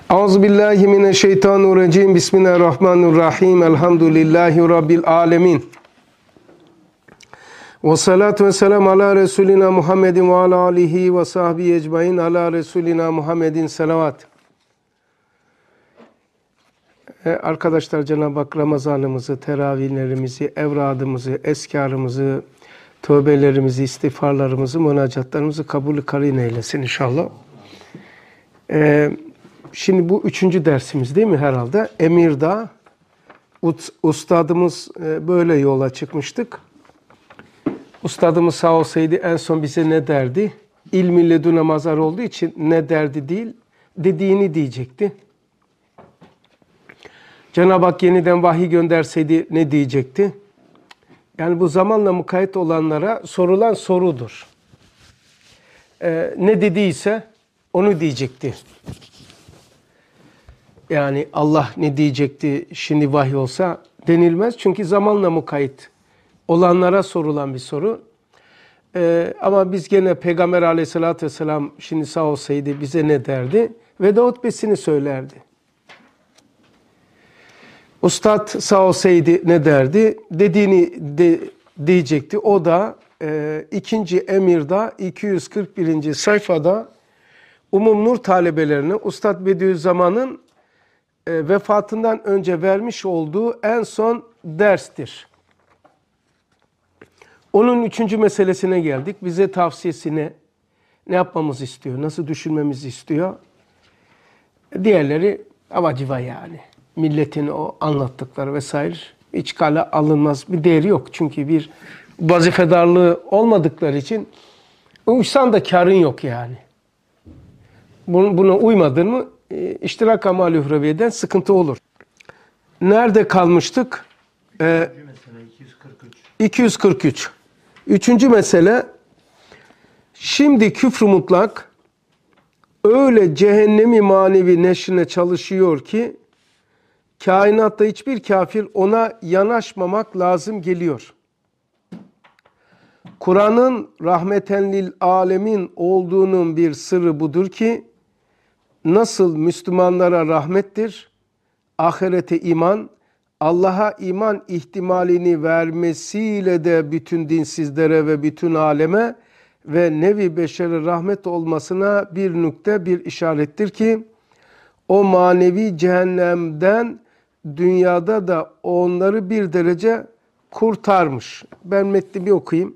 Euzubillahimineşşeytanirracim. Bismillahirrahmanirrahim. Elhamdülillahi Rabbil alemin. Ve salatu ve selamu ala Resulina Muhammedin ve ala alihi ve sahbihi ecmain ala Resulina Muhammedin salavat. Arkadaşlar, Cenab-ı Hak Ramazanımızı, teravihlerimizi, evradımızı, eskarımızı, tövbelerimizi, istiğfarlarımızı, münacatlarımızı kabul-ü karin eylesin inşallah. Şimdi bu 3. dersimiz değil mi herhalde? Emirdağ. Ustadımız böyle yola çıkmıştık. Ustadımız sağ olsaydı en son bize ne derdi? İlmi ledune mazhar olduğu için ne derdi değil, dediğini diyecekti. Cenab-ı Hak yeniden vahiy gönderseydi ne diyecekti? Yani bu zamanla mukayyet olanlara sorulan sorudur. Ne dediyse onu diyecekti. Yani Allah ne diyecekti şimdi vahiy olsa denilmez. Çünkü zamanla mukayyet olanlara sorulan bir soru. Ama biz gene Peygamber aleyhissalatü vesselam şimdi sağ olsaydı bize ne derdi? Veda hutbesini söylerdi. Ustad sağ olsaydı ne derdi? Dediğini diyecekti. O da 2. Emirdağ 241. sayfada Umum Nur talebelerine Ustad Bediüzzaman'ın vefatından önce vermiş olduğu en son derstir. Onun 3. meselesine geldik. Bize tavsiyesine ne yapmamızı istiyor, nasıl düşünmemizi istiyor. Diğerleri avaciva yani. Milletin o anlattıkları vesaire hiç kale alınmaz bir değeri yok. Çünkü bir vazifedarlığı olmadıkları için uysan da karın yok yani. Buna uymadın mı iştirak amal-i uhreviyeden sıkıntı olur. Nerede kalmıştık? 243. 3. mesele, şimdi küfr-ü mutlak öyle cehennemi manevi neşrine çalışıyor ki kainatta hiçbir kafir ona yanaşmamak lazım geliyor. Kur'an'ın rahmeten lil alemin olduğunun bir sırrı budur ki nasıl Müslümanlara rahmettir, ahirete iman, Allah'a iman ihtimalini vermesiyle de bütün dinsizlere ve bütün aleme ve nevi beşere rahmet olmasına bir nükte, bir işarettir ki o manevi cehennemden dünyada da onları bir derece kurtarmış. Ben metni bir okuyayım.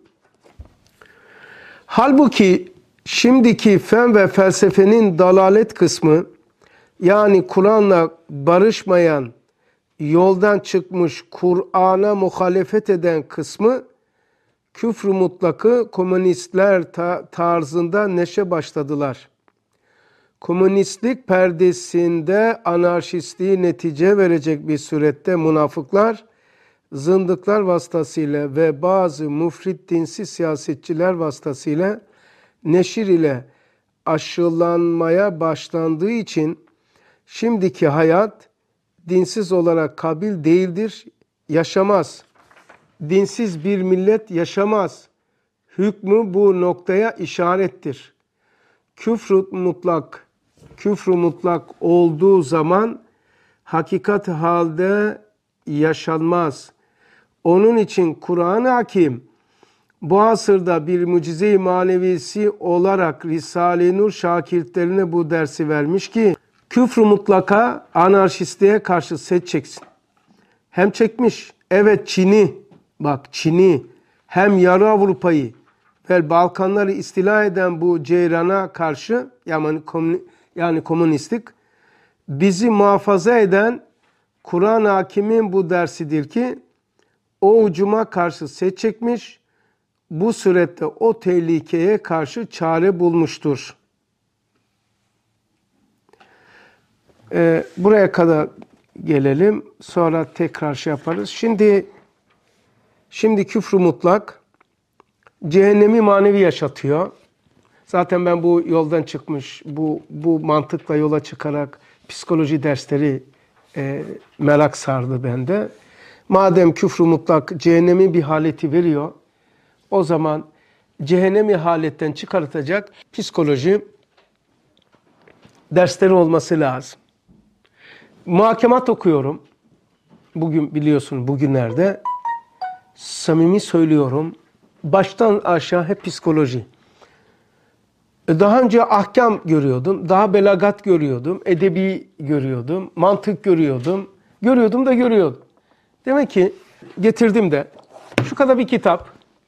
Halbuki şimdiki fen ve felsefenin dalalet kısmı, yani Kur'an'la barışmayan, yoldan çıkmış, Kur'an'a muhalefet eden kısmı, küfr-ü mutlakı komünistler tarzında neşe başladılar. Komünistlik perdesinde anarşistliği netice verecek bir surette münafıklar, zındıklar vasıtasıyla ve bazı mufrit dinsiz siyasetçiler vasıtasıyla neşir ile aşılanmaya başlandığı için şimdiki hayat dinsiz olarak kabil değildir, yaşamaz. Dinsiz bir millet yaşamaz. Hükmü bu noktaya işarettir. Küfr-ü mutlak olduğu zaman hakikat halde yaşanmaz. Onun için Kur'an-ı Hakim bu asırda bir mucize-i manevisi olarak Risale-i Nur şakirtlerine bu dersi vermiş ki küfr-ü mutlaka anarşistliğe karşı set çeksin. Hem çekmiş, evet Çin'i, hem yarı Avrupa'yı ve Balkanları istila eden bu ceyrana karşı yani komünistlik bizi muhafaza eden Kur'an-ı Hakim'in bu dersidir ki o ucuma karşı set çekmiş, bu surette o tehlikeye karşı çare bulmuştur. Buraya kadar gelelim. Sonra tekrar yaparız. Şimdi küfr-ü mutlak cehennemi manevi yaşatıyor. Zaten ben bu yoldan çıkmış, bu mantıkla yola çıkarak psikoloji dersleri merak sardı bende. Madem küfr-ü mutlak cehennemi bir haleti veriyor, o zaman cehennemi haletten çıkartacak psikoloji dersleri olması lazım. Muhakemat okuyorum. Bugün biliyorsun bugünlerde. Samimi söylüyorum. Baştan aşağı hep psikoloji. Daha önce ahkam görüyordum. Daha belagat görüyordum. Edebi görüyordum. Mantık görüyordum. Görüyordum da görüyordum. Demek ki getirdim de şu kadar bir kitap.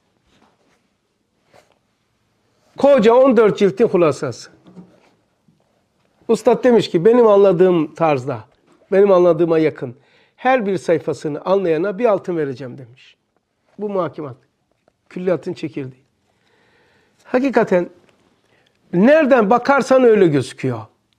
Koca 14 ciltin hulasası. Ustad demiş ki benim anladığım tarzda, benim anladığıma yakın her bir sayfasını anlayana bir altın vereceğim demiş. Bu muhakemat. Külliyatın çekirdeği. Hakikaten nereden bakarsan öyle gözüküyor.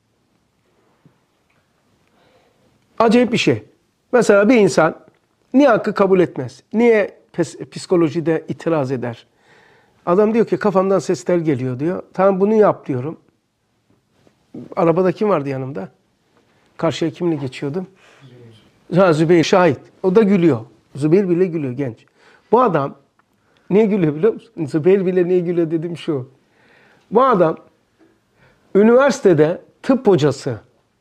Acayip bir şey. Mesela bir insan niye hakkı kabul etmez? Niye psikolojide itiraz eder? Adam diyor ki kafamdan sesler geliyor diyor. Tamam bunu yap diyorum. Arabada kim vardı yanımda? Karşıya kimle geçiyordum? Zübeyir şahit. O da gülüyor. Zübeyir bile gülüyor genç. Bu adam niye gülüyor biliyor musun? Zübeyir bile niye gülüyor dedim şu. Bu adam üniversitede tıp hocası.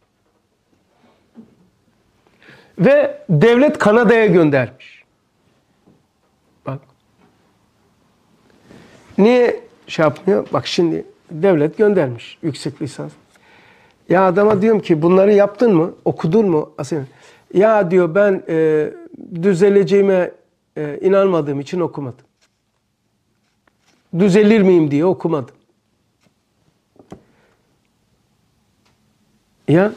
Ve devlet Kanada'ya göndermiş. Bak. Niye şey yapmıyor? Bak şimdi devlet göndermiş yüksek lisans. Ya adama diyorum ki bunları yaptın mı? Okudun mu? Ya diyor ben düzeleceğime inanmadığım için okumadım. Düzelir miyim diye okumadım. Ya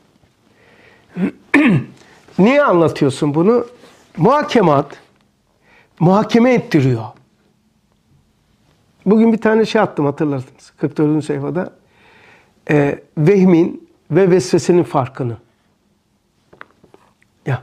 niye anlatıyorsun bunu? Muhakeme ettiriyor. Bugün bir tane şey attım hatırlarsınız. 44. sayfada. Vehmin ve vesvesenin farkını. Ya.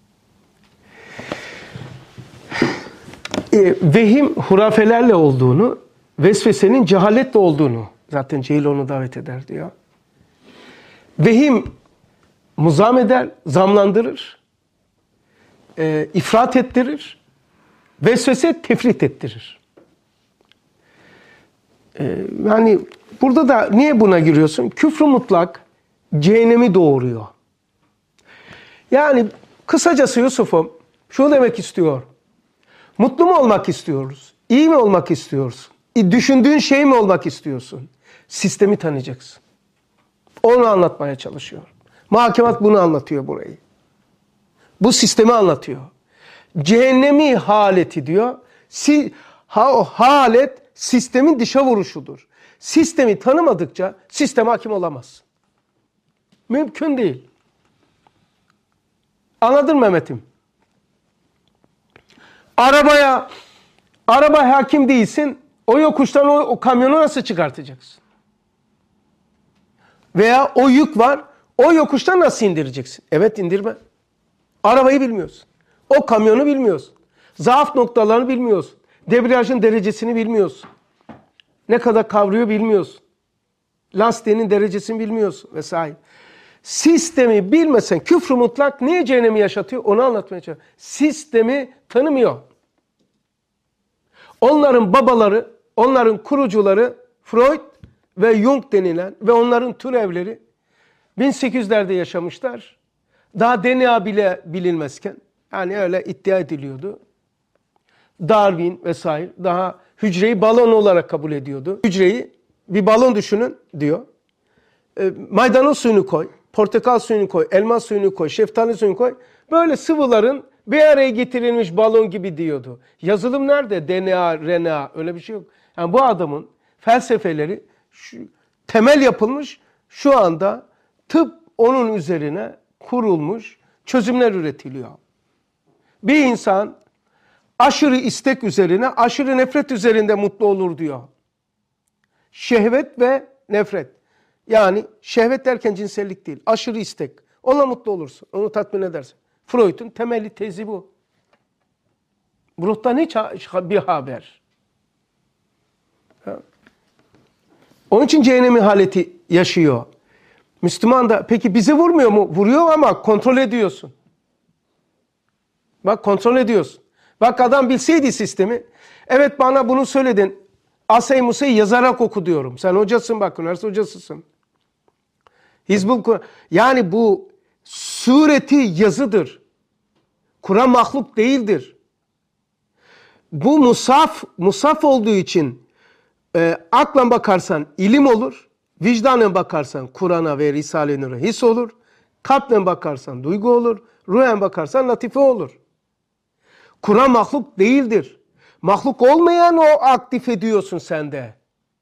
Vehim hurafelerle olduğunu, vesvesenin cehaletle olduğunu. Zaten cehil onu davet eder diyor. Vehim muzam eder, zamlandırır, ifrat ettirir, vesvese tefrit ettirir. Yani burada da niye buna giriyorsun? Küfrü mutlak cehennemi doğuruyor. Yani kısacası Yusuf'um şunu demek istiyor. Mutlu mu olmak istiyoruz? İyi mi olmak istiyorsun? Düşündüğün şey mi olmak istiyorsun? Sistemi tanıyacaksın. Onu anlatmaya çalışıyor. Muhakemat bunu anlatıyor burayı. Bu sistemi anlatıyor. Cehennemi haleti diyor. Halet sistemin dışa vuruşudur. Sistemi tanımadıkça sisteme hakim olamaz. Mümkün değil. Anladın Mehmet'im? Araba hakim değilsin. O yokuştan o kamyonu nasıl çıkartacaksın? Veya o yük var. O yokuştan nasıl indireceksin? Evet indirme. Arabayı bilmiyorsun. O kamyonu bilmiyorsun. Zaaf noktalarını bilmiyorsun. Debriyajın derecesini bilmiyorsun. Ne kadar kavruyor bilmiyorsun. Lastiğinin derecesini bilmiyorsun vesaire. Sistemi bilmesen küfrü mutlak niye cehennemi yaşatıyor? Onu anlatmaya çalışıyor. Sistemi tanımıyor. Onların babaları, onların kurucuları Freud ve Jung denilen ve onların türevleri 1800'lerde yaşamışlar. Daha DNA bile bilinmezken, yani öyle iddia ediliyordu. Darwin vesaire daha hücreyi balon olarak kabul ediyordu. Hücreyi bir balon düşünün diyor. Maydanoz suyunu koy, portakal suyunu koy, elma suyunu koy, şeftali suyunu koy. Böyle sıvıların bir araya getirilmiş balon gibi diyordu. Yazılım nerede? DNA, RNA öyle bir şey yok. Yani bu adamın felsefeleri temel yapılmış. Şu anda tıp onun üzerine kurulmuş, çözümler üretiliyor. Bir insan aşırı istek üzerine, aşırı nefret üzerinde mutlu olur diyor. Şehvet ve nefret. Yani şehvet derken cinsellik değil, aşırı istek. Onunla mutlu olursun, onu tatmin edersin. Freud'un temelli tezi bu. Ruhtan hiç bir haber. Onun için cehennemi haleti yaşıyor. Müslüman da peki bizi vurmuyor mu? Vuruyor ama kontrol ediyorsun. Bak kontrol ediyorsun. Bak adam bilseydi sistemi. Evet bana bunu söyledin. Asay Musa'yı yazarak oku diyorum. Sen hocasın bak, üniversite hocasısın. Hizbul Kur'an. Yani bu sureti yazıdır. Kur'an mahluk değildir. Bu musaf olduğu için akla bakarsan ilim olur, vicdanen bakarsan Kur'an'a ve Risale-i Nur'a his olur, kalple bakarsan duygu olur, ruhen bakarsan latife olur. Kur'an mahluk değildir. Mahluk olmayan o aktif ediyorsun sende.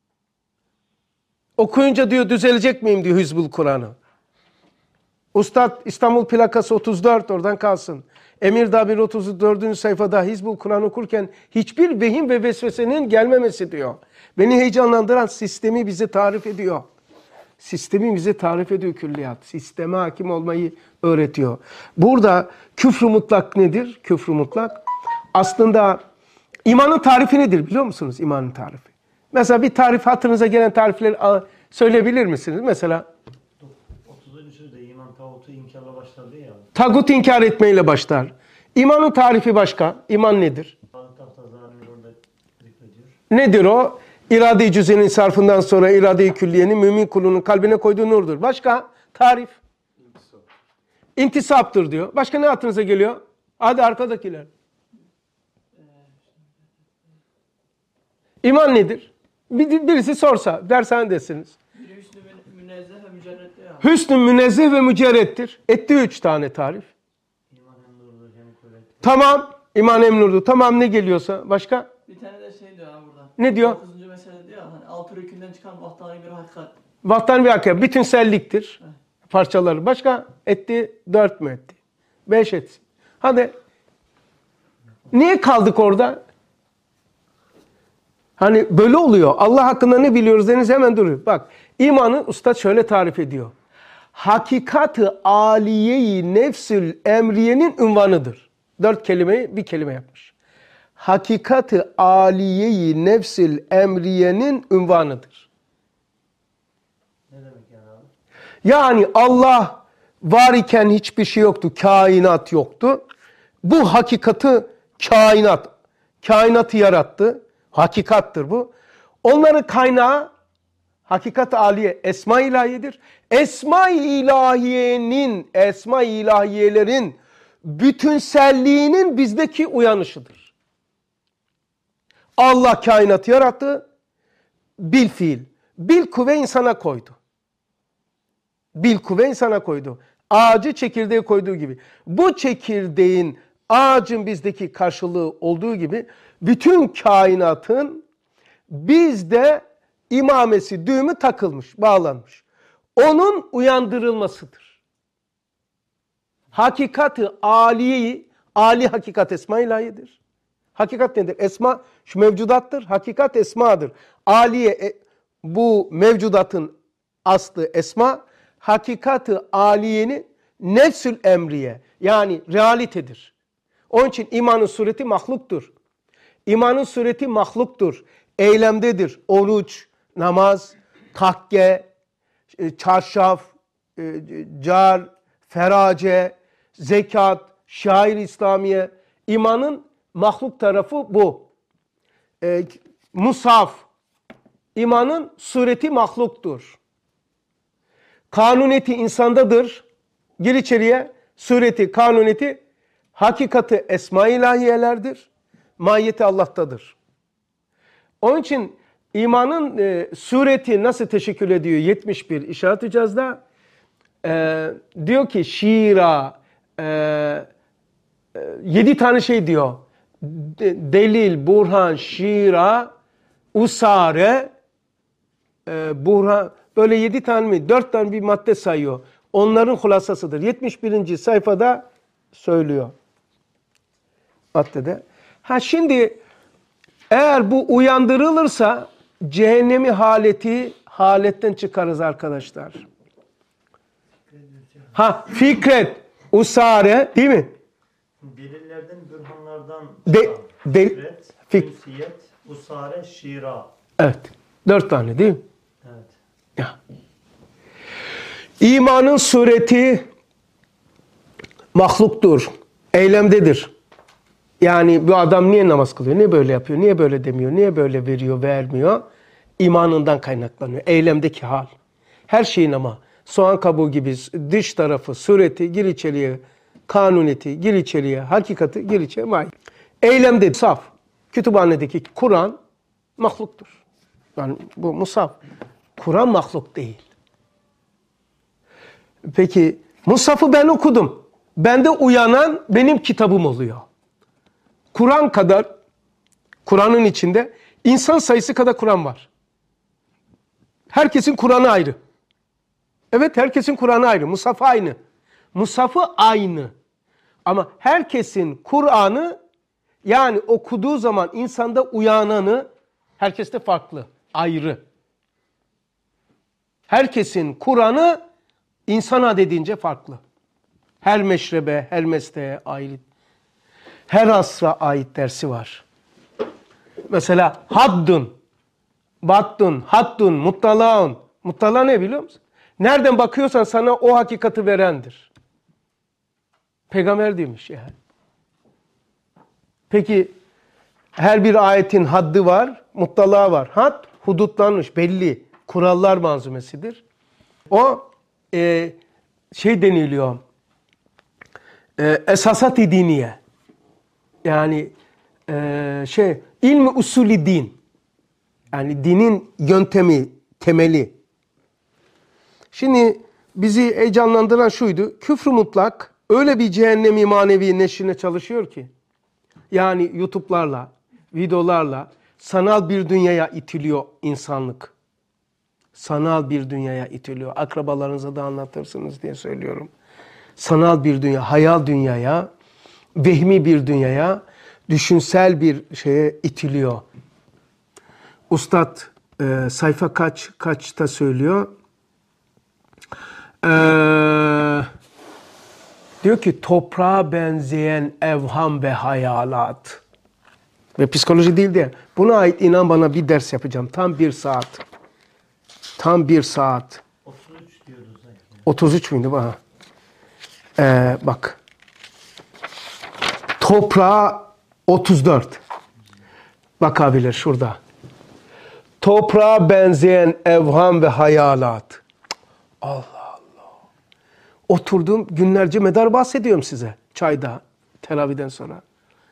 Okuyunca diyor düzelecek miyim diyor Hizbul Kur'an'ı. Ustad İstanbul plakası 34 oradan kalsın. Emirdağ 134. sayfada Hizbul Kur'an okurken hiçbir vehim ve vesvesenin gelmemesi diyor. Beni heyecanlandıran sistemi bize tarif ediyor. Sistemi bize tarif ediyor külliyat. Sisteme hakim olmayı öğretiyor. Burada küfr-ü mutlak nedir? Küfr-ü mutlak aslında imanın tarifi nedir biliyor musunuz? İmanın tarifi. Mesela bir tarif hatırınıza gelen tarifleri söyleyebilir misiniz? Mesela 30. sözde iman tağutu inkarla başlar diye ya. tağut inkar etmeyle başlar. İmanın tarifi başka. İman nedir? Nedir o? İrade-i cüz'ün sarfından sonra irade-i külliyenin mümin kulunun kalbine koyduğu nurdur. Başka? Tarif. İntisaptır diyor. Başka ne aklınıza geliyor? Hadi arkadakiler. İman nedir? Birisi sorsa, dersen desiniz. Hüsnü münezzeh ve mücerret ya. Hüsnü münezzeh ve mücerrettir. Etti 3 tane tarif. İman hem nurdur hem kuvvettir. Tamam. İman hem nurdur. Tamam ne geliyorsa. Başka? Bir tane de şey diyor ha burada. Ne diyor? 9. mesele diyor hani 6 rükünden çıkan vahdani bir hakikat. Vahdan bir hakikat. Bütünselliktir. Parçaları. Başka? Etti 4 mü etti? 5 etsin. Hadi. Niye kaldık orada? Hani böyle oluyor. Allah hakkında ne biliyoruz deniz hemen duruyor. Bak imanı ustad şöyle tarif ediyor. Hakikat-ı aliye-i nefsül emriyenin ünvanıdır. 4 kelimeyi bir kelime yapmış. Hakikat-ı aliye-i nefsül emriyenin ünvanıdır. Ne demek yani abi? Yani Allah var iken hiçbir şey yoktu. Kainat yoktu. Bu hakikati kainatı yarattı. Hakikattır bu. Onların kaynağı hakikat-ı aliye, esma-i ilahiyedir. Esma-i ilahiyelerin bütünselliğinin bizdeki uyanışıdır. Allah kainatı yarattı. Bil fiil. Bil kuvve insana koydu. Bil kuvve insana koydu. Ağacı çekirdeğe koyduğu gibi. Bu çekirdeğin ağacın bizdeki karşılığı olduğu gibi bütün kainatın bizde imamesi, düğümü takılmış, bağlanmış. Onun uyandırılmasıdır. Hakikat-ı aliyeyi, ali hakikat esma ilahiyedir. Hakikat nedir? Esma şu mevcudattır. Hakikat esmadır. Aliye bu mevcudatın aslı esma. Hakikat-ı aliyenin nefsül emriye yani realitedir. Onun için imanın sureti mahluktur. İmanın sureti mahluktur. Eylemdedir. Oruç, namaz, takke, çarşaf, car, ferace, zekat, şair-i İslamiye. İmanın mahluk tarafı bu. Musaf. İmanın sureti mahluktur. Kanuniyeti insandadır. Gir içeriye. Sureti, kanuniyeti hakikati esma-i ilahiyelerdir. Mahiyeti Allah'tadır. Onun için imanın sureti nasıl teşekkül ediyor? 71 İşaret-i Caz'da diyor ki şiira 7 tane şey diyor. Delil, burhan, şiira, usare, burhan böyle 7 tane mi? 4 tane bir madde sayıyor. Onların hulasasıdır. 71. sayfada söylüyor. Maddede. Ha şimdi eğer bu uyandırılırsa cehennemi haletten çıkarız arkadaşlar. Ha fikret, usare değil mi? Delillerden, bürhanlardan Fikret, ünsiyet, usare, şira. Evet. 4 tane değil mi? Evet. Ya. İmanın sureti mahluktur. Eylemdedir. Yani bu adam niye namaz kılıyor? Niye böyle yapıyor? Niye böyle demiyor? Niye böyle veriyor, vermiyor? İmanından kaynaklanıyor. Eylemdeki hal. Her şeyin ama soğan kabuğu gibi dış tarafı, sureti gir içeriye, kanuniyeti gir içeriye, hakikati gir içeriye. Vay. Eylemde saf. Kütüphanedeki Kur'an mahluktur. Yani bu musaf. Kur'an mahluk değil. Peki Musaf'ı ben okudum. Bende uyanan benim kitabım oluyor. Kur'an kadar, Kur'an'ın içinde insan sayısı kadar Kur'an var. Herkesin Kur'an'ı ayrı. Evet, herkesin Kur'an'ı ayrı. Musaf aynı. Musaf'ı aynı. Ama herkesin Kur'an'ı, yani okuduğu zaman insanda uyananı, herkeste farklı, ayrı. Herkesin Kur'an'ı insana dediğince farklı. Her meşrebe, her mesleğe ait, her asra ait dersi var. Mesela haddun, battun, hattun, muttalaun. Muttala ne biliyor musun? Nereden bakıyorsan sana o hakikati verendir. Peygamber demiş yani. Peki her bir ayetin haddi var, muttala var. Had hudutlanmış, belli kurallar manzumesidir. O şey deniliyor. Esasat-ı diniye. Yani ilmi usulü din. Yani dinin yöntemi, temeli. Şimdi bizi heyecanlandıran şuydu. Küfrü mutlak öyle bir cehennemi manevi neşrine çalışıyor ki. Yani YouTube'larla, videolarla sanal bir dünyaya itiliyor insanlık. Sanal bir dünyaya itiliyor. Akrabalarınıza da anlatırsınız diye söylüyorum. Sanal bir dünya, hayal dünyaya, vehmi bir dünyaya, düşünsel bir şeye itiliyor. Ustad sayfa kaçta söylüyor? Diyor ki toprağa benzeyen evham ve hayalat. Ve psikoloji değil diye. Buna ait inan bana bir ders yapacağım. Tam 1 saat. Tam 1 saat. 33 diyoruz sanki. 33 müydü bana? Bak. Toprağa 34. Bakabilir şurada. Toprağa benzeyen evham ve hayalat. Allah Allah. Oturdum günlerce medar bahsediyorum size. Çayda, teravihden sonra.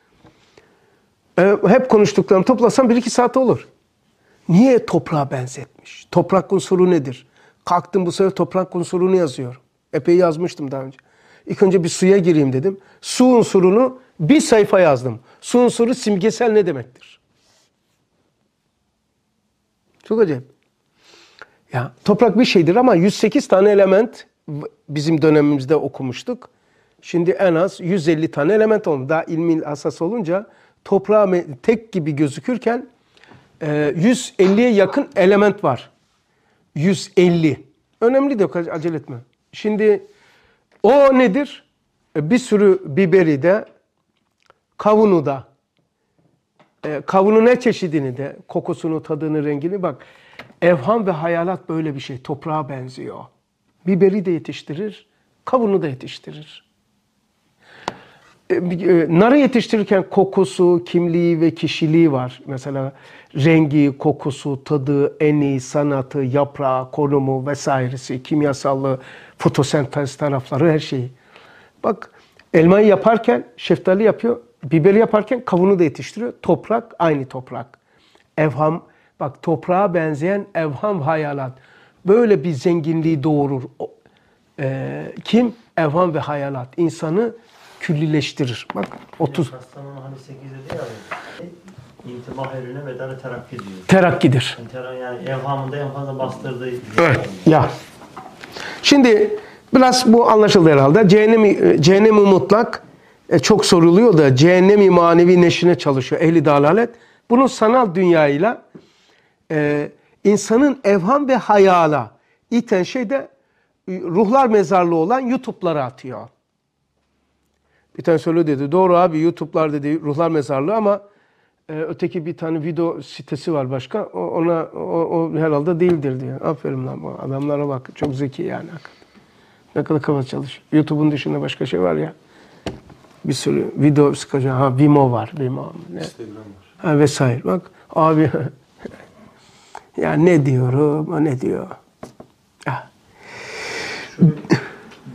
Hep konuştuklarım toplasam 1-2 saat olur. Niye toprağa benzetmiş? Toprak unsuru nedir? Kalktım bu sefer toprak unsurunu yazıyorum. Epey yazmıştım daha önce. İlk önce bir suya gireyim dedim. Su unsurunu bir sayfa yazdım. Su unsuru simgesel ne demektir? Çok acayip. Ya, toprak bir şeydir ama 108 tane element bizim dönemimizde okumuştuk. Şimdi en az 150 tane element oldu. Daha ilmi hassas olunca toprağa tek gibi gözükürken 150'ye yakın element var. 150. Önemli de acele etme. Şimdi o nedir? Bir sürü biberi de, kavunu da, kavunun ne çeşidini de, kokusunu, tadını, rengini bak. Evham ve hayalat böyle bir şey. Toprağa benziyor. Biberi de yetiştirir, kavunu da yetiştirir. Narı yetiştirirken kokusu, kimliği ve kişiliği var. Mesela rengi, kokusu, tadı, eni, sanatı, yaprağı, konumu vesairesi, kimyasallı, fotosentez tarafları, her şeyi. Bak, elmayı yaparken şeftali yapıyor, biberi yaparken kavunu da yetiştiriyor. Toprak, aynı toprak. Evham, bak toprağa benzeyen evham, hayalat. Böyle bir zenginliği doğurur. Kim? Evham ve hayalat. İnsanı küllileştirir. Bak 30. Kastamonu hani 8'de değil abi. İntibah eline medara terakki diyor. Terakkidir. Yani evhamında en fazla bastırdığı. Evet. Ya. Şimdi biraz bu anlaşıldı herhalde. Cehennemi mutlak çok soruluyor da cehennemi manevi neşrine çalışıyor ehli dalalet. Bunun sanal dünyayla insanın evham ve hayala iten şey de ruhlar mezarlığı olan YouTube'lara atıyor. Bir tane söylüyor dedi. Doğru abi, YouTube'lar dedi ruhlar mezarlığı ama öteki bir tane video sitesi var başka. O herhalde değildir diyor. Aferin lan bu adamlara bak. Çok zeki yani. Ne kadar kafa çalışıyor. YouTube'un dışında başka şey var ya. Bir sürü video sıkacak. Ha, Vimeo var. Vimeo. Instagram var. Ha, vesaire. Bak abi ya ne diyorum, ne diyor.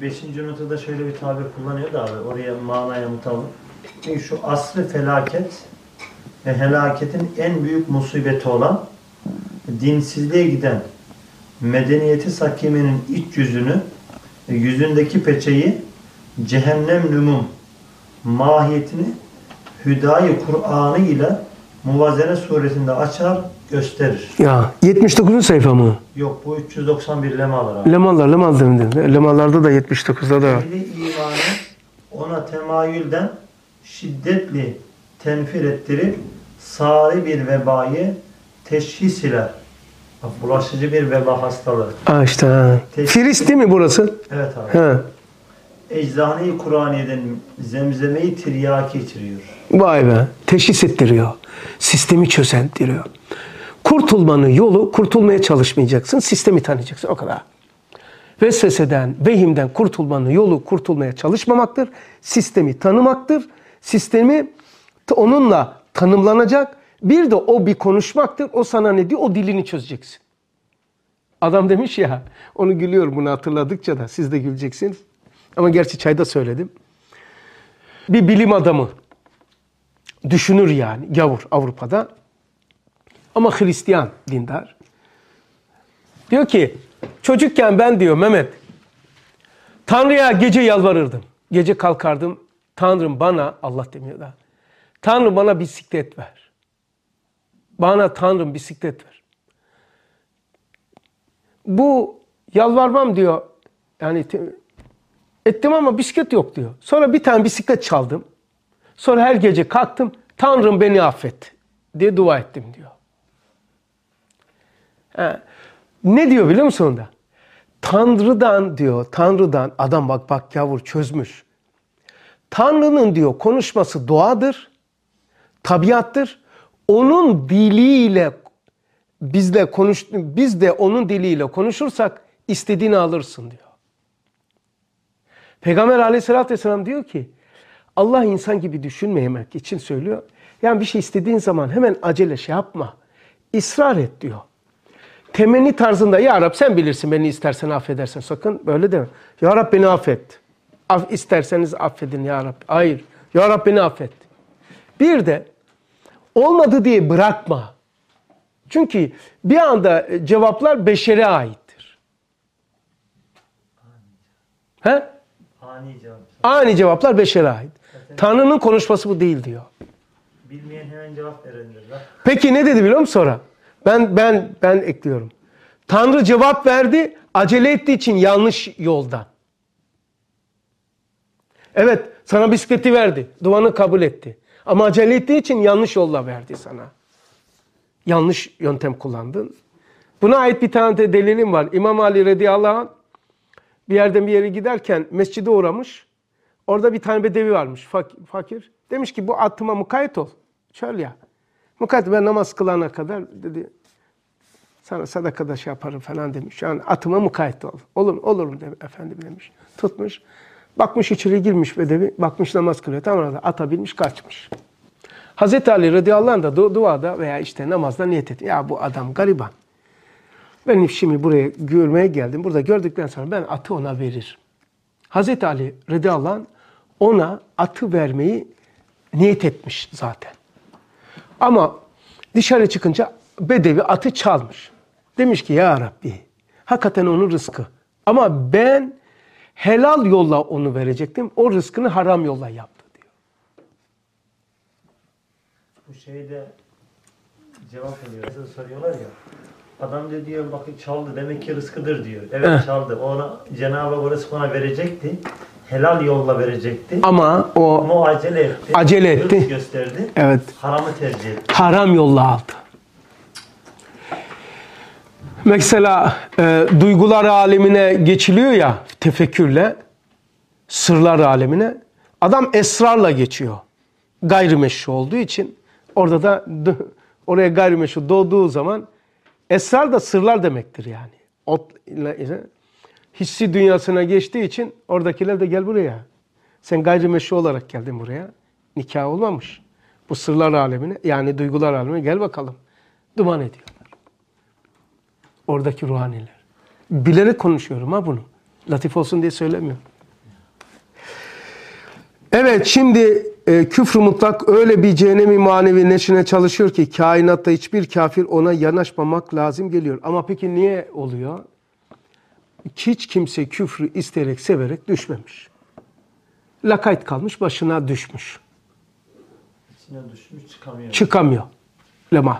5. notada şöyle bir tabir kullanıyor da abi, oraya manaya mutabık. Çünkü şu aslı felaket ve helaketin en büyük musibeti olan dinsizliğe giden medeniyeti sakimenin iç yüzünü, yüzündeki peçeyi, cehennem lümum mahiyetini Hüdayi Kur'an'ı ile Muvazene suresinde açar, gösterir. Ya 79. sayfa mı? Yok, bu 391 lemalar abi. Lemalar dedim. Lemalarda da 79'da da var. Ehli imanı ona temayülden şiddetli tenfir ettirip sari bir vebayı teşhis ile, bulaşıcı bir veba hastalığı. İşte ha. Firis değil mi burası? Evet abi. Ha. Eczane-i Kur'aniye'den zemzemeyi tiryaki içiriyor. Vay be. Teşhis ettiriyor. Sistemi çözendiriyor. Kurtulmanın yolu, kurtulmaya çalışmayacaksın. Sistemi tanıyacaksın. O kadar. Vesveseden, vehimden kurtulmanın yolu kurtulmaya çalışmamaktır. Sistemi tanımaktır. Sistemi onunla tanımlanacak. Bir de o bir konuşmaktır. O sana ne diyor? O dilini çözeceksin. Adam demiş ya, onu gülüyorum bunu hatırladıkça da, siz de güleceksiniz. Ama gerçi çayda söyledim. Bir bilim adamı, düşünür yani, gavur Avrupa'da. Ama Hristiyan dindar. Diyor ki, çocukken ben diyor Mehmet, Tanrı'ya gece yalvarırdım. Gece kalkardım, Tanrım bana, Allah demiyor da, Tanrım bana bisiklet ver. Bana Tanrım bisiklet ver. Bu yalvarmam diyor, yani ettim ama bisiklet yok diyor. Sonra bir tane bisiklet çaldım. Sonra her gece kalktım, Tanrım beni affet diye dua ettim diyor. Ne diyor biliyor musun onda? Tanrı'dan diyor, Tanrı'dan adam bak yavur çözmüş. Tanrı'nın diyor konuşması doğadır, tabiattır. Onun diliyle biz de onun diliyle konuşursak istediğini alırsın diyor. Peygamber Aleyhisselatü Vesselam diyor ki, Allah insan gibi düşünmemek için söylüyor. Yani bir şey istediğin zaman hemen acele şey yapma. İsrar et diyor. Temenni tarzında, ya Rab sen bilirsin beni, istersen affedersen, sakın böyle deme. Ya Rab beni affet. İsterseniz affedin ya Rab. Hayır. Ya Rab beni affet. Bir de olmadı diye bırakma. Çünkü bir anda cevaplar beşere aittir. He? Ani cevap. Ani cevaplar beşere ait. Tanrı'nın konuşması bu değil diyor. Bilmeyen hemen cevap verendir. Peki ne dedi biliyor musun sonra? Ben ekliyorum. Tanrı cevap verdi, acele ettiği için yanlış yoldan. Evet, sana bisikleti verdi, duanı kabul etti. Ama acele ettiği için yanlış yolla verdi sana. Yanlış yöntem kullandın. Buna ait bir tane de delilim var. İmam Ali radıyallahu anh bir yerden bir yere giderken mescide uğramış. Orada bir tane bedevi varmış, fakir. Demiş ki bu atıma mukayyet ol. Şöyle ya. Mukayyet, ben namaz kılana kadar dedi, sana sadakada şey yaparım falan demiş. Yani atıma mukayyet ol. Olurum demiş, efendim demiş. Tutmuş. Bakmış içeri girmiş bedevi. Bakmış namaz kılıyor. Tamam, ata binmiş kaçmış. Hazreti Ali radıyallahu anh da duada veya işte namazda niyet etti. Ya bu adam gariban. Ben şimdi buraya görmeye geldim. Burada gördükten sonra ben atı ona veririm. Hazreti Ali radıyallahu anh ona atı vermeyi niyet etmiş zaten. Ama dışarı çıkınca bedevi atı çalmış. Demiş ki ya Rabbi, hakikaten onun rızkı. Ama ben helal yolla onu verecektim. O rızkını haram yolla yaptı diyor. Bu şeyde cevap veriyor. Soruyorlar ya. Adam da diyor bak çaldı demek ki rızkıdır diyor. Evet çaldı. Ona Cenab-ı Hak orası ona verecekti. Helal yolla verecekti. Ama o acele etti. Acele etti. Rızk gösterdi. Evet. Haramı tercih etti. Haram yolla aldı. Mesela duygular alemine geçiliyor ya tefekkürle, sırlar alemine. Adam esrarla geçiyor. Gayrimeşru olduğu için orada da oraya gayrimeşru doğduğu zaman esrar da sırlar demektir yani. Hissi dünyasına geçtiği için oradakiler de gel buraya. Sen gayrimeşru olarak geldin buraya. Nikah olmamış. Bu sırlar alemine yani duygular alemine gel bakalım. Duman ediyorlar. Oradaki ruhaniler. Bilerek konuşuyorum ha bunu. Latif olsun diye söylemiyorum. Evet, şimdi küfr-ü mutlak öyle bir cehennemi manevi neşine çalışıyor ki kainatta hiçbir kafir ona yanaşmamak lazım geliyor. Ama peki niye oluyor? Hiç kimse küfrü isteyerek, severek düşmemiş. Lakayt kalmış, başına düşmüş. İçine düşmüş çıkamıyor. Çıkamıyor. Lemah.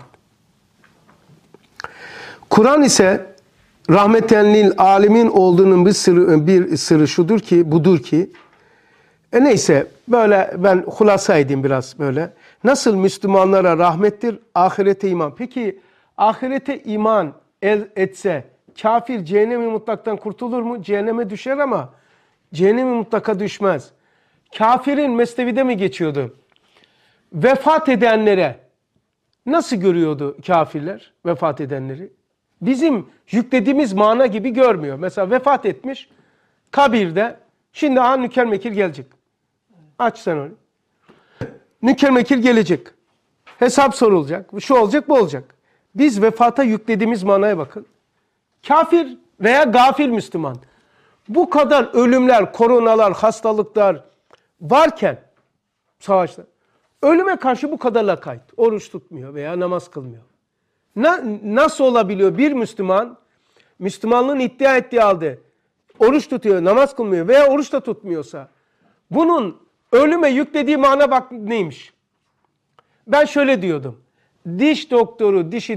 Kur'an ise rahmeten lil alemin olduğunun bir sırrı şudur ki, budur ki, neyse böyle ben hulasa edeyim biraz böyle. Nasıl Müslümanlara rahmettir, ahirete iman. Peki ahirete iman etse kafir cehennemi mutlaktan kurtulur mu? Cehenneme düşer ama cehennemi mutlaka düşmez. Kafirin mesnevide mi geçiyordu? Vefat edenlere nasıl görüyordu kafirler vefat edenleri? Bizim yüklediğimiz mana gibi görmüyor. Mesela vefat etmiş kabirde, şimdi nüker mekir gelecek. Aç sen onu. Nüker mekir gelecek. Hesap sorulacak. Şu olacak, bu olacak. Biz vefata yüklediğimiz manaya bakın. Kafir veya gafil Müslüman. Bu kadar ölümler, koronalar, hastalıklar varken savaşta ölüme karşı bu kadar lakayt. Oruç tutmuyor veya namaz kılmıyor. Nasıl olabiliyor bir Müslüman, Müslümanlığın iddia ettiği halde oruç tutuyor, namaz kılmıyor veya oruç da tutmuyorsa bunun ölüme yüklediği mana bak neymiş? Ben şöyle diyordum. Diş doktoru dişi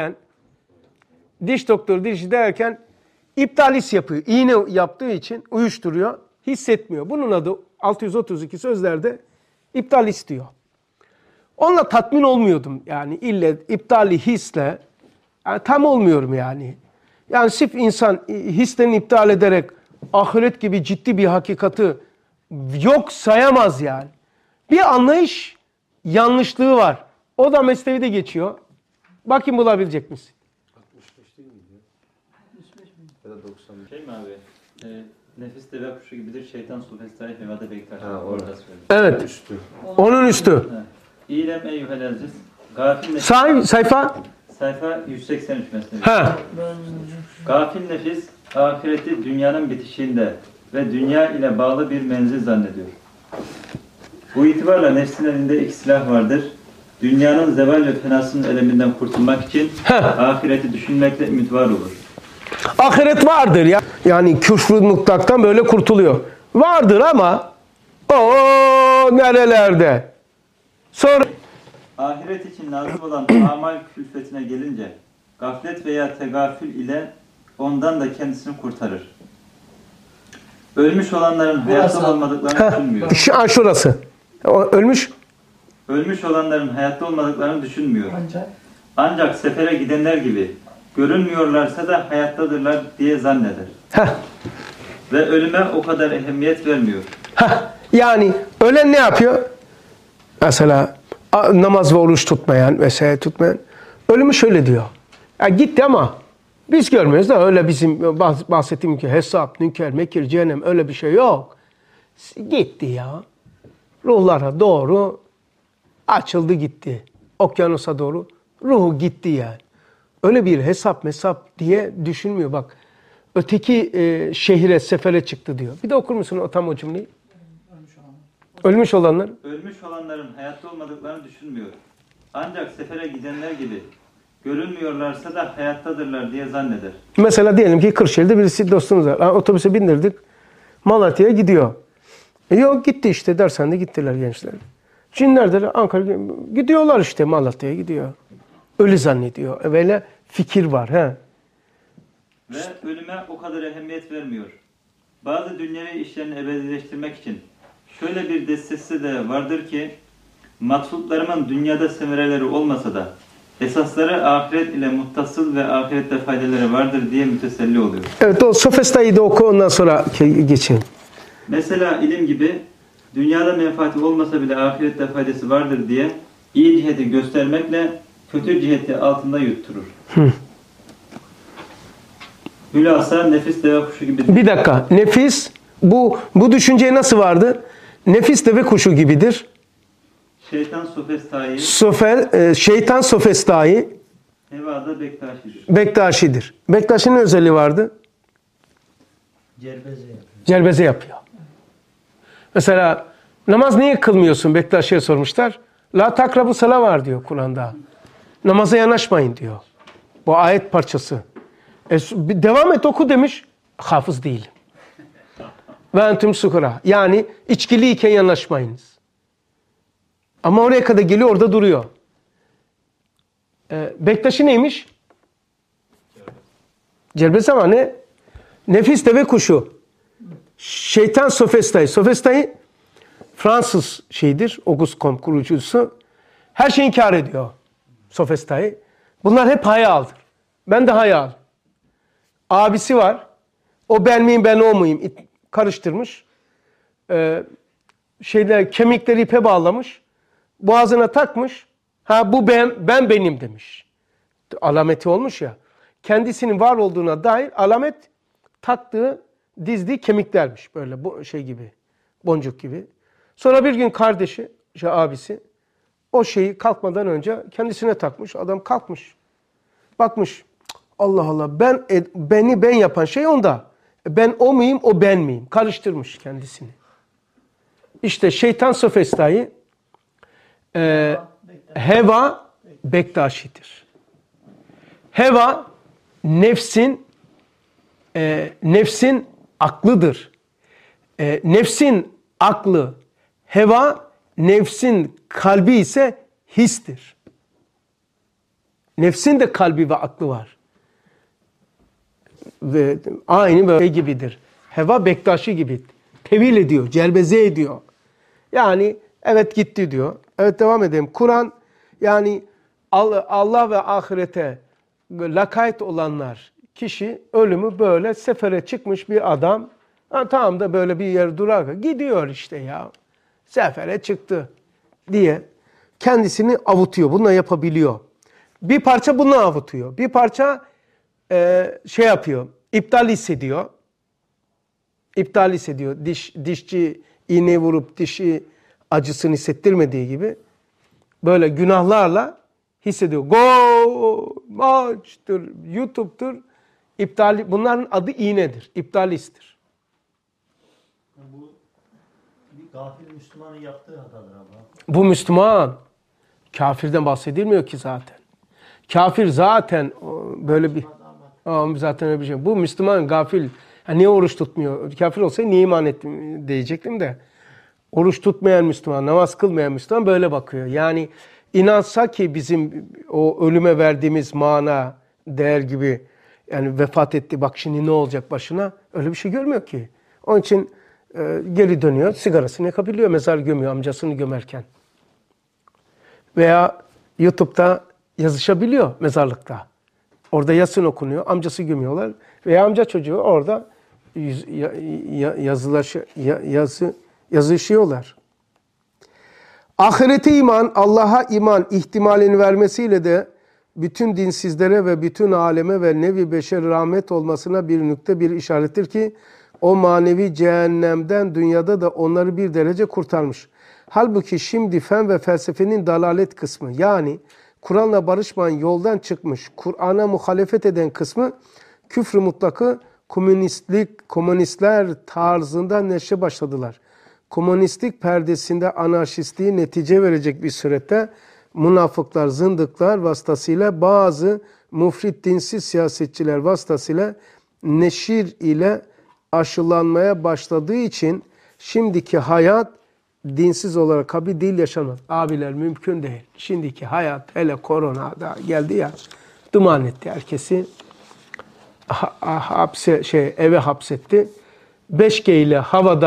delerken iptalis yapıyor. İğne yaptığı için uyuşturuyor, hissetmiyor. Bunun adı 632 sözlerde iptalis diyor. Onunla tatmin olmuyordum yani ille iptali hisle yani tam olmuyorum yani. Yani sırf insan hislerini iptal ederek ahiret gibi ciddi bir hakikati yok sayamaz yani. Bir anlayış yanlışlığı var. O da Mesnevi'de geçiyor. Bakayım bulabilecek misin? 65 değil miydi ya? Ya da 90. Şey mi abi? Nefis deve kuşu gibidir, şeytan sufestayı fevade bekler. Ha, orada. Evet. Üstü. Onun üstü. İlem eyyuhel aziz. Gafil nefis. Sayfa. Sayfa 183 mesnevi. Ha. Gafil nefis, ahireti dünyanın bitişinde ve dünya ile bağlı bir menzil zannediyor. Bu itibarla nefsin elinde iki silah vardır. Dünyanın zeval ve fenasının eleminden kurtulmak için ahireti düşünmekle ümit var olur. Ahiret vardır ya. Yani küfrü mutlaktan böyle kurtuluyor. Vardır ama o nerelerde? Sonra Ahiret için lazım olan amal külfetine gelince gaflet veya tegafül ile ondan da kendisini kurtarır. Ölmüş olanların hayatta olmadıklarını düşünmüyor. Şurası. Ölmüş. Ölmüş olanların hayatta olmadıklarını düşünmüyor. Ancak sefere gidenler gibi görünmüyorlarsa da hayattadırlar diye zanneder. Ve ölüme o kadar ehemmiyet vermiyor. Yani ölen ne yapıyor? Mesela namaz ve oruç tutmayan vesaire tutmayan. Ölümü şöyle diyor. Ya gitti ama biz görmüyoruz da öyle bizim bahsettiğim ki hesap, nüker, mekir, cehennem öyle bir şey yok. Gitti ya. Ruhlara doğru açıldı gitti. Okyanusa doğru ruhu gitti yani. Öyle bir hesap diye düşünmüyor bak. Öteki şehire, sefere çıktı diyor. Bir de okur musun o tam o cümleyi? Ölmüş olanlar. Ölmüş olanların hayatta olmadıklarını düşünmüyor. Ancak sefere gidenler gibi görünmüyorlarsa da hayattadırlar diye zanneder. Mesela diyelim ki Kırşehir'de birisi dostumuz var. Otobüse bindirdik. Malatya'ya gidiyor. Yok gitti işte dersen de gittiler gençler. Şimdi nerede? Ankara gidiyorlar işte Malatya'ya gidiyor. Öyle zannediyor. Böyle fikir var. He. Ve ölüme o kadar ehemmiyet vermiyor. Bazı dünyevi işlerini ebedileştirmek için şöyle bir destesi de vardır ki matluplarımın dünyada semereleri olmasa da esasları ahiret ile muttasıl ve ahirette faydaları vardır diye müteselli oluyor. Evet o Sofesta'yı da oku ondan sonra geçelim. Mesela ilim gibi dünyada menfaati olmasa bile ahirette faydası vardır diye iyi ciheti göstermekle kötü ciheti altında yutturur. Hülasa nefis deve kuşu gibidir. Bir dakika. Nefis bu düşünceye nasıl vardı? Nefis deve kuşu gibidir. Şeytan sofestayı Şeytan sofestayı hevada bektaşidir. Bektaşidir. Bektaşi'nin özelliği vardı. Cerbeze yapıyor. Cerbeze yapıyor. Mesela Namaz niye kılmıyorsun? Bektaşi'ye sormuşlar. La takrabu sala var diyor Kur'an'da. Namaza yanaşmayın diyor. Bu ayet parçası. Devam et oku demiş. Hafız değilim. Ve entüm sukura. Yani içkiliyken yanaşmayınız. Ama oraya kadar geliyor, orada duruyor. Bektaşi neymiş? Cerbez ama ne? Nefis deve kuşu. Şeytan sofistayı. Sofistayı Fransız şeyidir. Auguste Comte kurucusu. Her şeyi inkar ediyor. Sofistayı. Bunlar hep hayalıdır. Ben de hayal. Abisi var. O ben miyim ben o muyum? Karıştırmış. Kemikleri ipe bağlamış. Boğazına takmış. Ha bu ben benim demiş. Alameti olmuş ya. Kendisinin var olduğuna dair alamet taktığı, dizdiği kemiklermiş. Böyle bu şey gibi. Boncuk gibi. Sonra bir gün kardeşi, abisi o şeyi kalkmadan önce kendisine takmış. Adam kalkmış. Bakmış. Allah Allah beni ben yapan şey onda. Ben o muyum o ben miyim? Karıştırmış kendisini. İşte şeytan sofistayı Heva Bektaşi'dir. Heva nefsin aklıdır. Nefsin aklı heva, nefsin kalbi ise histir. Nefsin de kalbi ve aklı var. Ve aynı böyle gibidir. Heva Bektaşi gibi. Tevil ediyor, celbeze ediyor. Yani evet gitti diyor. Evet devam edelim. Kur'an yani Allah ve ahirete lakayt olanlar, kişi ölümü böyle sefere çıkmış bir adam. Tamam da böyle bir yer durar. Gidiyor işte ya. Sefere çıktı diye kendisini avutuyor. Bununla yapabiliyor. Bir parça bununla avutuyor. Bir parça yapıyor. İptal hissediyor. İptal hissediyor. Dişçi iğne vurup dişi acısını hissettirmediği gibi böyle günahlarla hissediyor. Go, maçtır, YouTube'dur. Bunların adı iğnedir. İptalisttir. Bu bir gafil Müslümanın yaptığı hatadır ama. Bu Müslüman. Kafirden bahsedilmiyor ki zaten. Kafir zaten böyle bir zaten öyle bir şey. Bu Müslüman gafil. Niye oruç tutmuyor? Kafir olsaydı niye iman ettim diyecektim de. Oruç tutmayan Müslüman, namaz kılmayan Müslüman böyle bakıyor. Yani inansa ki bizim o ölüme verdiğimiz mana, değer gibi yani vefat etti bak şimdi ne olacak başına öyle bir şey görmüyor ki. Onun için geri dönüyor, sigarasını yakabiliyor, mezar gömüyor amcasını gömerken. Veya YouTube'da yazışabiliyor mezarlıkta. Orada Yasin okunuyor, amcası gömüyorlar. Veya amca çocuğu orada yazışıyorlar. Ahirete iman, Allah'a iman ihtimalini vermesiyle de bütün dinsizlere ve bütün aleme ve nevi beşer rahmet olmasına bir nükte bir işarettir ki o manevi cehennemden dünyada da onları bir derece kurtarmış. Halbuki şimdi fen ve felsefenin dalalet kısmı yani Kur'an'la barışmayan yoldan çıkmış, Kur'an'a muhalefet eden kısmı küfrü mutlakı komünistler tarzında neşre başladılar. Komünistlik perdesinde anarşistliği netice verecek bir surette münafıklar, zındıklar vasıtasıyla bazı mufrit dinsiz siyasetçiler vasıtasıyla neşir ile aşılanmaya başladığı için şimdiki hayat dinsiz olarak kabul değil yaşanmaz. Abiler mümkün değil. Şimdiki hayat hele korona da geldi ya duman etti herkesi. Eve hapsetti. 5G ile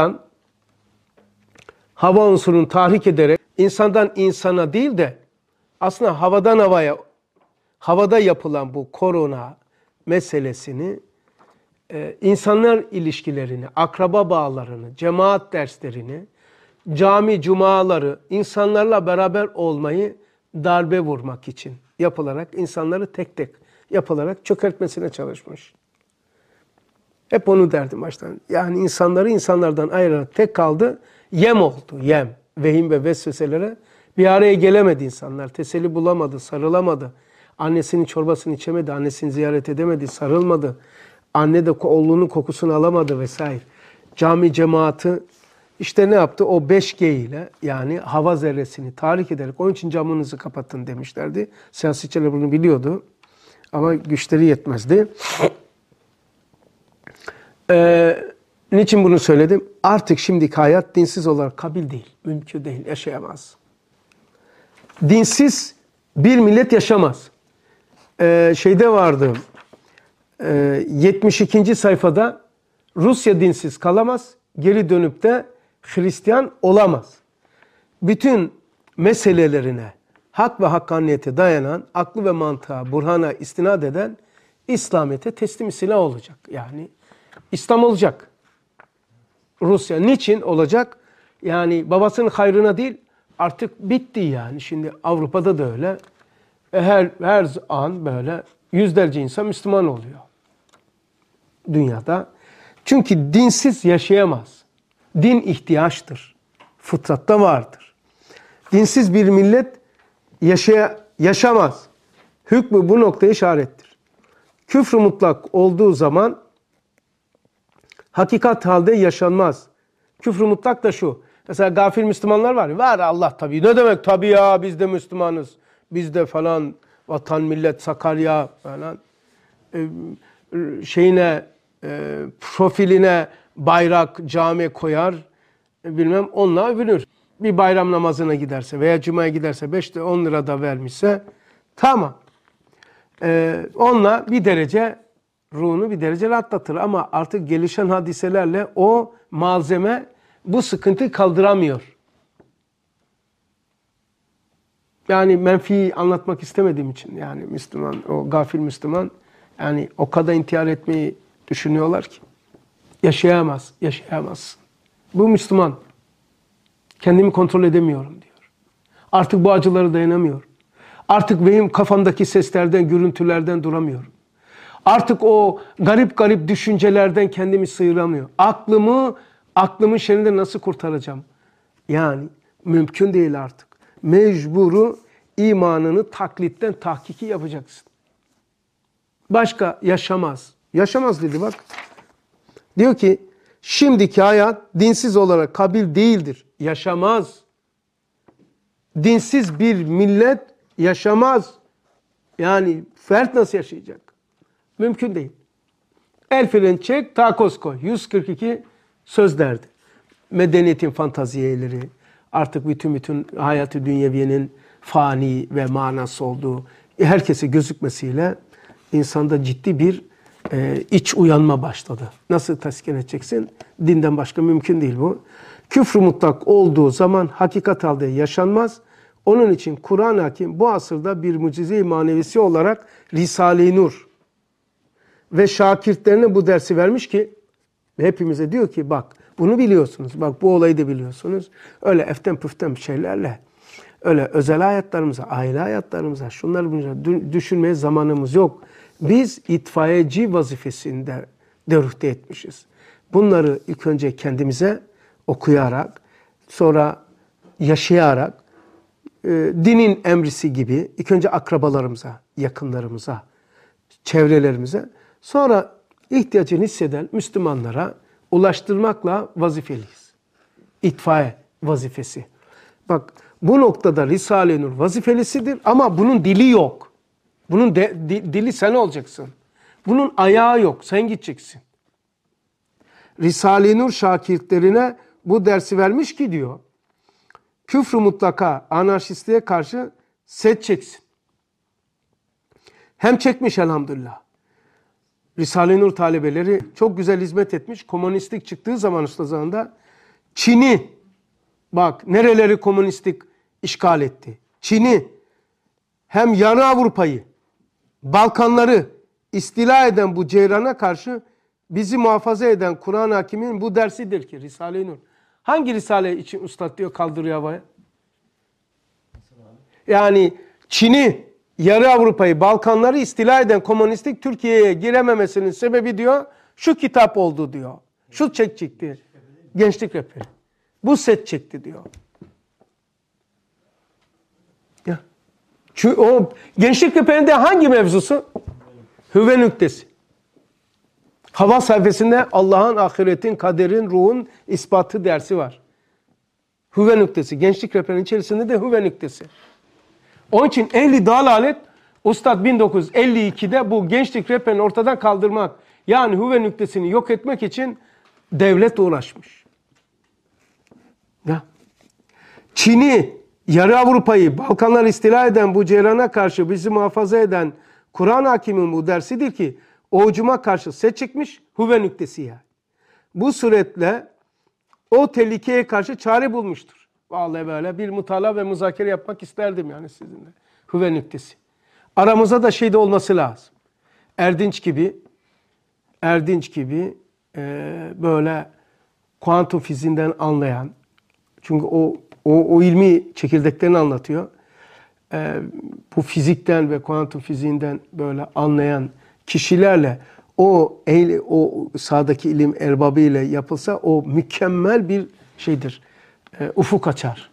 hava unsurunu tahrik ederek insandan insana değil de aslında havadan havaya havada yapılan bu korona meselesini insanlar ilişkilerini, akraba bağlarını, cemaat derslerini, cami cumaları, insanlarla beraber olmayı darbe vurmak için yapılarak insanları tek tek yapılarak çökertmesine çalışmış. Hep onu derdim baştan. Yani insanları insanlardan ayırarak tek kaldı. Yem oldu, yem. Vehim ve vesveselere bir araya gelemedi insanlar. Teselli bulamadı, sarılamadı. Annesinin çorbasını içemedi, annesini ziyaret edemedi, sarılmadı. Anne de oğlunun kokusunu alamadı vesaire. Cami cemaati İşte ne yaptı? O 5G ile yani hava zerresini tahrik ederek onun için camınızı kapatın demişlerdi. Siyasetçiler bunu biliyordu. Ama güçleri yetmezdi. Niçin bunu söyledim? Artık şimdiki hayat dinsiz olarak kabil değil. Mümkün değil. Yaşayamaz. Dinsiz bir millet yaşamaz. Şeyde vardı. 72. sayfada Rusya dinsiz kalamaz. Geri dönüp de Hristiyan olamaz. Bütün meselelerine hak ve hakkaniyete dayanan, aklı ve mantığa, burhana istinad eden İslamiyet'e teslim silah olacak. Yani İslam olacak. Rusya niçin olacak? Yani babasının hayrına değil, artık bitti yani. Şimdi Avrupa'da da öyle. Her an böyle yüzlerce insan Müslüman oluyor. Dünyada. Çünkü dinsiz yaşayamaz. Din ihtiyaçtır. Fıtratta vardır. Dinsiz bir millet yaşamaz. Hükmü bu noktaya işarettir. Küfrü mutlak olduğu zaman hakikat halde yaşanmaz. Küfrü mutlak da şu. Mesela gafil Müslümanlar var ya. Var Allah tabii. Ne demek tabii ya biz de Müslümanız. Biz de falan vatan millet Sakarya falan. Profiline bayrak, cami koyar. Bilmem onunla övünür. Bir bayram namazına giderse veya cumaya giderse 5-10 lira da vermişse tamam. Onunla bir derece ruhunu bir derece rahatlatır. Ama artık gelişen hadiselerle o malzeme bu sıkıntıyı kaldıramıyor. Yani menfi anlatmak istemediğim için yani Müslüman, o gafil Müslüman yani o kadar intihar etmeyi düşünüyorlar ki yaşayamaz. Bu Müslüman. Kendimi kontrol edemiyorum diyor. Artık bu acılara dayanamıyorum. Artık benim kafamdaki seslerden, gürültülerden duramıyorum. Artık o garip düşüncelerden kendimi sıyıramıyorum. Aklımın şerrinden nasıl kurtaracağım? Yani mümkün değil artık. Mecburu imanını taklitten tahkiki yapacaksın. Başka yaşamaz. Yaşamaz dedi bak. Diyor ki şimdiki hayat dinsiz olarak kabil değildir. Yaşamaz. Dinsiz bir millet yaşamaz. Yani fert nasıl yaşayacak? Mümkün değil. El freni çek, takoz koy. 142 söz derdi. Medeniyetin fantaziyeleri, artık bütün hayatı dünyeviyenin fani ve manası olduğu herkese gözükmesiyle insanda ciddi bir iç uyanma başladı. Nasıl teskin edeceksin? Dinden başka mümkün değil bu. Küfrü mutlak olduğu zaman hakikat halde yaşanmaz. Onun için Kur'an-ı Hakim bu asırda bir mucize-i manevisi olarak Risale-i Nur ve şakirtlerine bu dersi vermiş ki hepimize diyor ki bak bunu biliyorsunuz. Bak bu olayı da biliyorsunuz. Öyle eften püften şeylerle öyle özel hayatlarımıza, aile hayatlarımıza şunları düşünmeye zamanımız yok. Biz itfaiyeci vazifesinde deruhte etmişiz. Bunları ilk önce kendimize okuyarak, sonra yaşayarak, dinin emrisi gibi ilk önce akrabalarımıza, yakınlarımıza, çevrelerimize, sonra ihtiyacını hisseden Müslümanlara ulaştırmakla vazifeliyiz. İtfaiye vazifesi. Bak bu noktada Risale-i Nur vazifelisidir ama bunun dili yok. Bunun dili sen olacaksın. Bunun ayağı yok. Sen gideceksin. Risale-i Nur şakirtlerine bu dersi vermiş ki diyor. Küfrü mutlaka anarşistliğe karşı set çeksin. Hem çekmiş elhamdülillah. Risale-i Nur talebeleri çok güzel hizmet etmiş. Komünistlik çıktığı zaman ustazağında Çin'i bak nereleri komünistlik işgal etti. Çin'i hem yarı Avrupa'yı Balkanları istila eden bu ceyrana karşı bizi muhafaza eden Kur'an-ı Hakim'in bu dersidir ki Risale-i Nur. Hangi Risale için ustad diyor kaldırıyor havaya? Yani Çin'i, yarı Avrupa'yı, Balkanları istila eden komünistlik Türkiye'ye girememesinin sebebi diyor şu kitap oldu diyor. Şu çekti. Gençlik rehberi. Bu set çekti diyor. Ya. O gençlik rehberinde hangi mevzusu? Hüve nüktesi. Hava sayfasında Allah'ın, ahiretin, kaderin, ruhun ispatı dersi var. Huve nüktesi. Gençlik rehberinin içerisinde de huve nüktesi. Onun için ehli dalalet Ustad 1952'de bu gençlik rehberini ortadan kaldırmak, yani huve nüktesini yok etmek için devlet uğraşmış. Ya. Çin'i, Yarı Avrupa'yı, Balkanlar istila eden bu ceyrana karşı bizi muhafaza eden Kur'an hakimin bu dersidir ki o hücuma karşı set çekmiş, huve nüktesi yani. Bu suretle o tehlikeye karşı çare bulmuştur. Vallahi böyle bir mutala ve müzakere yapmak isterdim yani sizinle. Huve nüktesi. Aramıza da şey de olması lazım. Erdinç gibi böyle kuantum fiziğinden anlayan, çünkü o ilmi çekirdeklerini anlatıyor. Bu fizikten ve kuantum fiziğinden böyle anlayan kişilerle o sahadaki ilim erbabı ile yapılsa o mükemmel bir şeydir. Ufuk açar.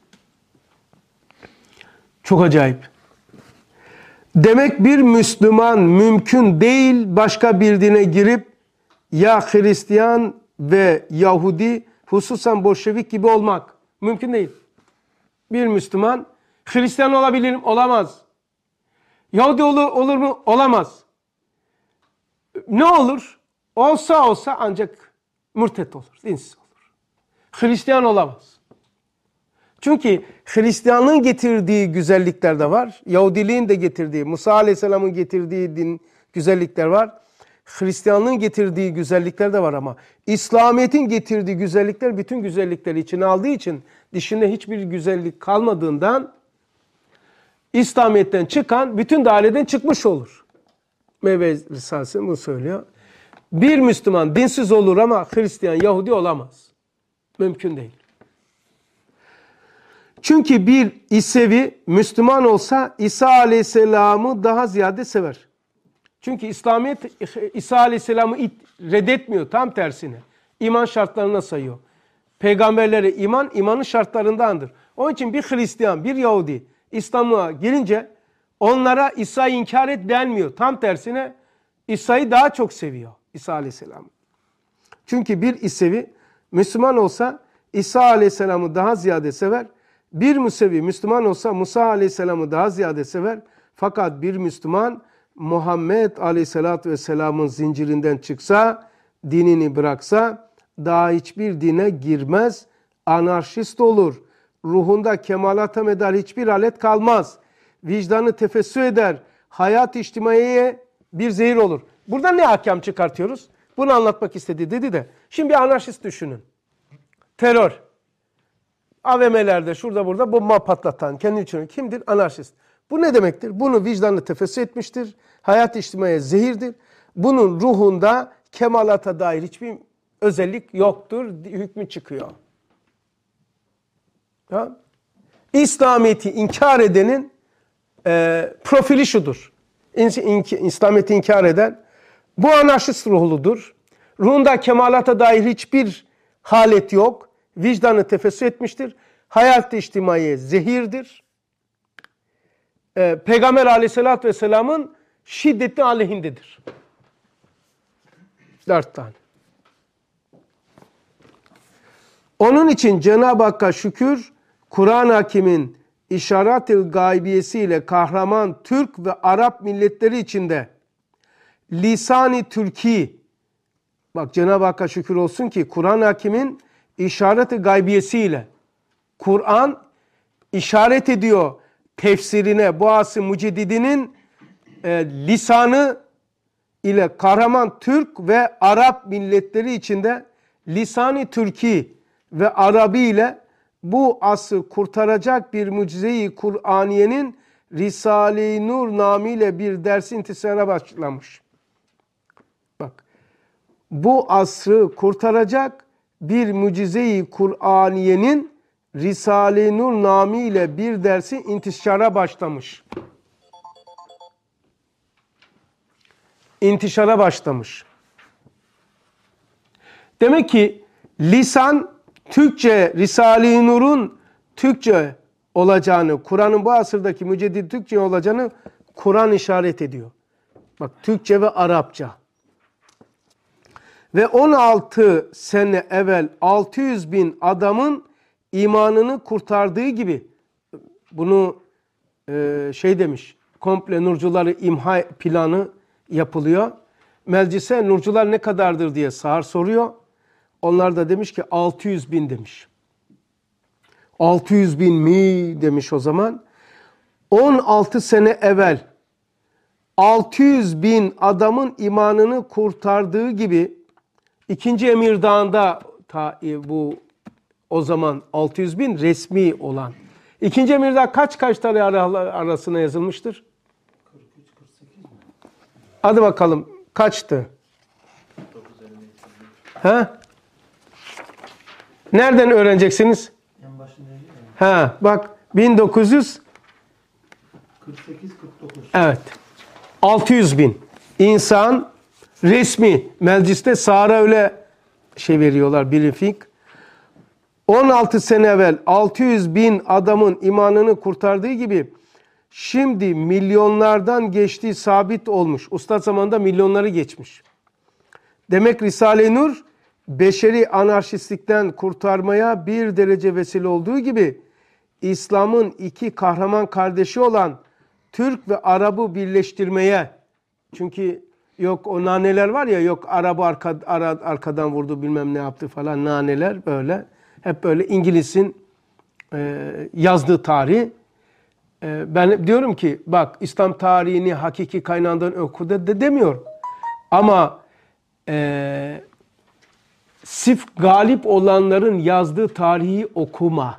Çok acayip. Demek bir Müslüman mümkün değil başka bir dine girip ya Hristiyan ve Yahudi, hususan Bolşevik gibi olmak mümkün değil. Bir Müslüman Hristiyan olabilir mi? Olamaz. Yahudi olur mu? Olamaz. Ne olur? Olsa ancak mürtet olur, dinsiz olur. Hristiyan olamaz. Çünkü Hristiyanlığın getirdiği güzellikler de var. Yahudiliğin de getirdiği, Musa Aleyhisselam'ın getirdiği din güzellikler var. Hristiyanlığın getirdiği güzellikler de var ama İslamiyet'in getirdiği güzellikler bütün güzellikleri içine aldığı için dışında hiçbir güzellik kalmadığından İslamiyet'ten çıkan bütün daireden çıkmış olur. Meyve Risalesi bunu söylüyor. Bir Müslüman dinsiz olur ama Hristiyan, Yahudi olamaz. Mümkün değil. Çünkü bir İsevi Müslüman olsa İsa Aleyhisselam'ı daha ziyade sever. Çünkü İslamiyet İsa Aleyhisselam'ı reddetmiyor. Tam tersine. İman şartlarına sayıyor. Peygamberlere imanın şartlarındandır. Onun için bir Hristiyan, bir Yahudi İslam'a gelince onlara İsa'yı inkar et denmiyor. Tam tersine İsa'yı daha çok seviyor İsa Aleyhisselam. Çünkü bir İsevi Müslüman olsa İsa Aleyhisselam'ı daha ziyade sever. Bir Musevi Müslüman olsa Musa Aleyhisselam'ı daha ziyade sever. Fakat bir Müslüman Muhammed Aleyhisselatü Vesselam'ın zincirinden çıksa, dinini bıraksa daha hiçbir dine girmez, anarşist olur. Ruhunda kemalata medar hiçbir alet kalmaz. Vicdanı tefessü eder. Hayat içtimaiye bir zehir olur. Buradan ne ahkam çıkartıyoruz? Bunu anlatmak istedi dedi de. Şimdi bir anarşist düşünün. Terör. AVM'lerde şurada burada bomba patlatan kendi için kimdir? Anarşist. Bu ne demektir? Bunu vicdanı tefessü etmiştir. Hayat içtimaiye zehirdir. Bunun ruhunda kemalata dair hiçbir özellik yoktur. Hükmü çıkıyor. Ya? İslamiyet'i inkar edenin profili şudur. İslamiyet'i inkar eden bu anarşist ruhludur. Ruhunda kemalata dair hiçbir halet yok. Vicdanı tefessü etmiştir. Hayat içtimaiye zehirdir. Peygamber Aleyhisselatü Vesselam'ın şiddetli aleyhindedir. 4 tane. Onun için Cenab-ı Hakk'a şükür, Kur'an-ı Hakim'in işaret-i gaybiyesiyle kahraman Türk ve Arap milletleri içinde lisan-ı Türki, bak Cenab-ı Hakk'a şükür olsun ki Kur'an-ı Hakim'in işaret-i gaybiyesiyle Kur'an işaret ediyor tefsirine, bu Asr-ı Müceddidinin lisanı ile kahraman Türk ve Arap milletleri içinde lisan-ı Türki ve Arabi ile bu asrı kurtaracak bir mucize-i Kur'aniyenin Risale-i Nur namıyla bir dersi intisara başlamış. Bak, bu asrı kurtaracak bir mucize-i Kur'aniyenin Risale-i Nur namıyla bir dersi intişara başlamış. İntişara başlamış. Demek ki lisan Türkçe, Risale-i Nur'un Türkçe olacağını, Kur'an'ın bu asırdaki müceddit Türkçe olacağını Kur'an işaret ediyor. Bak, Türkçe ve Arapça. Ve 16 sene evvel 600 bin adamın imanını kurtardığı gibi bunu demiş, komple nurcuları imha planı yapılıyor. Meclise nurcular ne kadardır diye Sahar soruyor. Onlar da demiş ki 600 bin demiş. 600 bin mi demiş o zaman. 16 sene evvel 600 bin adamın imanını kurtardığı gibi 2. Emirdağ'ında bu o zaman 600 bin resmi olan. 2. Emirdağ kaç tane arasına yazılmıştır? 43-48 mi? Hadi bakalım kaçtı? Ha? Nereden öğreneceksiniz? En başında değil mi? Ha, bak 1900 48-49. evet. 600 bin insan resmi mecliste Sahar'a öyle veriyorlar briefing. 16 sene evvel 600 bin adamın imanını kurtardığı gibi şimdi milyonlardan geçtiği sabit olmuş. Ustad zamanında milyonları geçmiş. Demek Risale-i Nur beşeri anarşistlikten kurtarmaya bir derece vesile olduğu gibi İslam'ın iki kahraman kardeşi olan Türk ve Arap'ı birleştirmeye, çünkü yok o naneler var ya, yok Arap'ı arkadan vurdu bilmem ne yaptı falan, naneler böyle. Hep böyle İngiliz'in yazdığı tarih. Ben diyorum ki bak İslam tarihini hakiki kaynağından oku da demiyorum. Ama sırf galip olanların yazdığı tarihi okuma.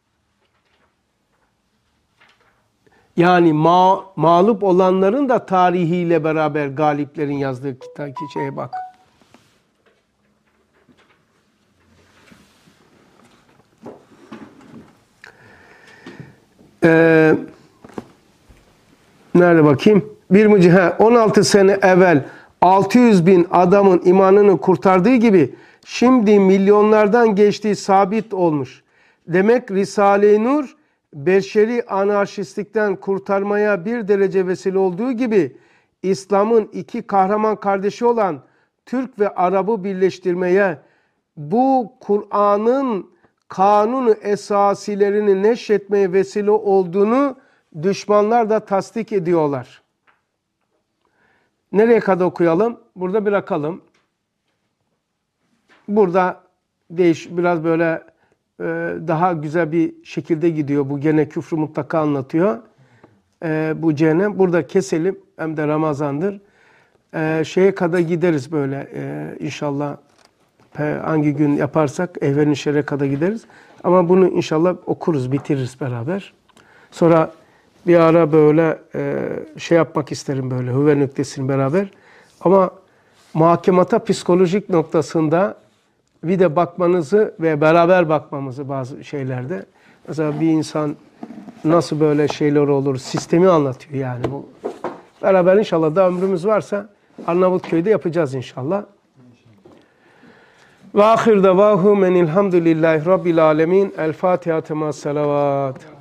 Yani mağlup olanların da tarihiyle beraber galiplerin yazdığı şeye bak. Nerede bakayım? 16 sene evvel 600 bin adamın imanını kurtardığı gibi şimdi milyonlardan geçtiği sabit olmuş. Demek Risale-i Nur beşeri anarşistlikten kurtarmaya bir derece vesile olduğu gibi İslam'ın iki kahraman kardeşi olan Türk ve Arap'ı birleştirmeye, bu Kur'an'ın kanunu esasilerini neşretmeye vesile olduğunu düşmanlar da tasdik ediyorlar. Nereye kadar okuyalım? Burada bırakalım. Burada biraz böyle daha güzel bir şekilde gidiyor. Bu gene küfrü mutlaka anlatıyor. Bu cehennem. Burada keselim. Hem de Ramazan'dır. Şeye kadar gideriz böyle inşallah. Hangi gün yaparsak Ehven-i Şer'e kadar gideriz. Ama bunu inşallah okuruz, bitiririz beraber. Sonra bir ara böyle yapmak isterim böyle hüve nüktesini beraber. Ama muhakemata psikolojik noktasında bir de bakmanızı ve beraber bakmamızı bazı şeylerde. Mesela bir insan nasıl böyle şeyler olur, sistemi anlatıyor yani. Bu. Beraber inşallah da ömrümüz varsa Arnavutköy'de yapacağız inşallah. Ve ahir davahum enilhamdülillahi rabbil alemin. El Fatiha tema salavat.